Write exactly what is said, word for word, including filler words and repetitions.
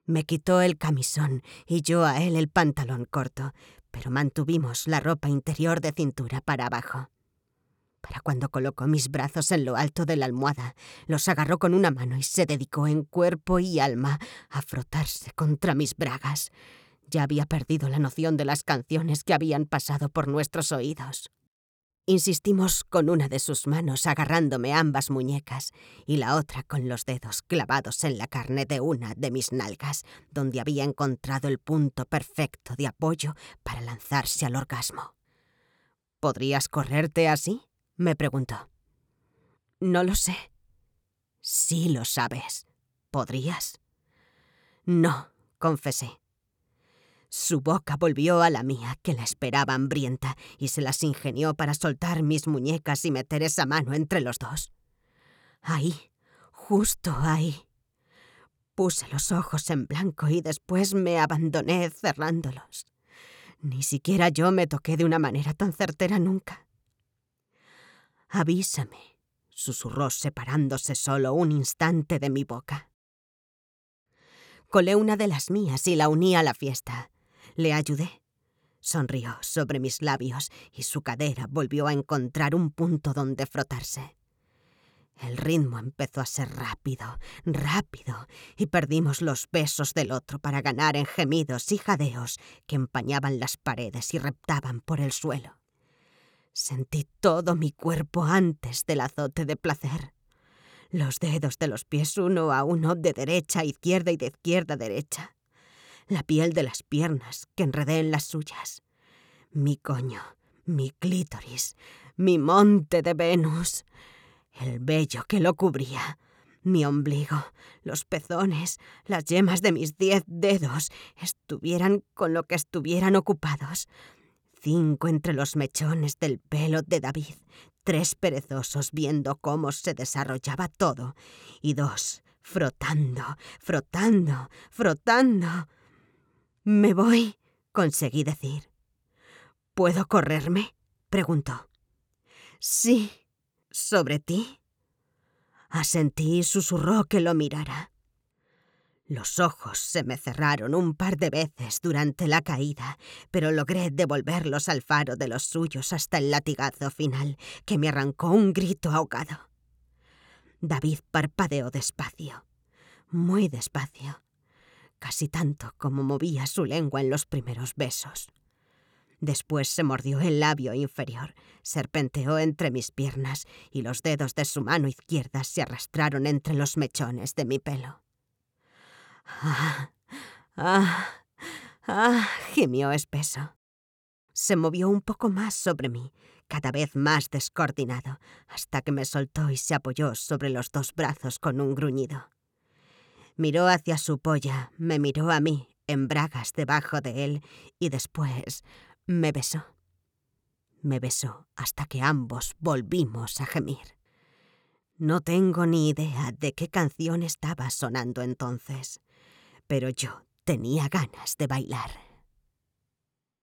Me quitó el camisón y yo a él el pantalón corto, pero mantuvimos la ropa interior de cintura para abajo. Para cuando colocó mis brazos en lo alto de la almohada, los agarró con una mano y se dedicó en cuerpo y alma a frotarse contra mis bragas. Ya había perdido la noción de las canciones que habían pasado por nuestros oídos. Insistimos con una de sus manos agarrándome ambas muñecas y la otra con los dedos clavados en la carne de una de mis nalgas, donde había encontrado el punto perfecto de apoyo para lanzarse al orgasmo. ¿Podrías correrte así?, me preguntó. No lo sé. Sí lo sabes. ¿Podrías? No, confesé. Su boca volvió a la mía, que la esperaba hambrienta, y se las ingenió para soltar mis muñecas y meter esa mano entre los dos. Ahí, justo ahí. Puse los ojos en blanco y después me abandoné cerrándolos. Ni siquiera yo me toqué de una manera tan certera nunca. Avísame, susurró separándose solo un instante de mi boca. Colé una de las mías y la uní a la fiesta. Le ayudé. Sonrió sobre mis labios y su cadera volvió a encontrar un punto donde frotarse. El ritmo empezó a ser rápido, rápido, y perdimos los besos del otro para ganar en gemidos y jadeos que empañaban las paredes y reptaban por el suelo. Sentí todo mi cuerpo antes del azote de placer. Los dedos de los pies uno a uno, de derecha a izquierda y de izquierda a derecha. La piel de las piernas que enredé en las suyas. Mi coño, mi clítoris, mi monte de Venus. El vello que lo cubría. Mi ombligo, los pezones, las yemas de mis diez dedos, estuvieran con lo que estuvieran ocupados. Cinco entre los mechones del pelo de David, tres perezosos viendo cómo se desarrollaba todo, y dos frotando, frotando, frotando. «Me voy», conseguí decir. «¿Puedo correrme?», preguntó. «Sí, ¿sobre ti?». Asentí y susurró que lo mirara. Los ojos se me cerraron un par de veces durante la caída, pero logré devolverlos al faro de los suyos hasta el latigazo final, que me arrancó un grito ahogado. David parpadeó despacio, muy despacio, casi tanto como movía su lengua en los primeros besos. Después se mordió el labio inferior, serpenteó entre mis piernas y los dedos de su mano izquierda se arrastraron entre los mechones de mi pelo. «Ah, ah, ah», gimió espeso. Se movió un poco más sobre mí, cada vez más descoordinado, hasta que me soltó y se apoyó sobre los dos brazos con un gruñido. Miró hacia su polla, me miró a mí, en bragas debajo de él, y después me besó. Me besó hasta que ambos volvimos a gemir. No tengo ni idea de qué canción estaba sonando entonces, pero yo tenía ganas de bailar.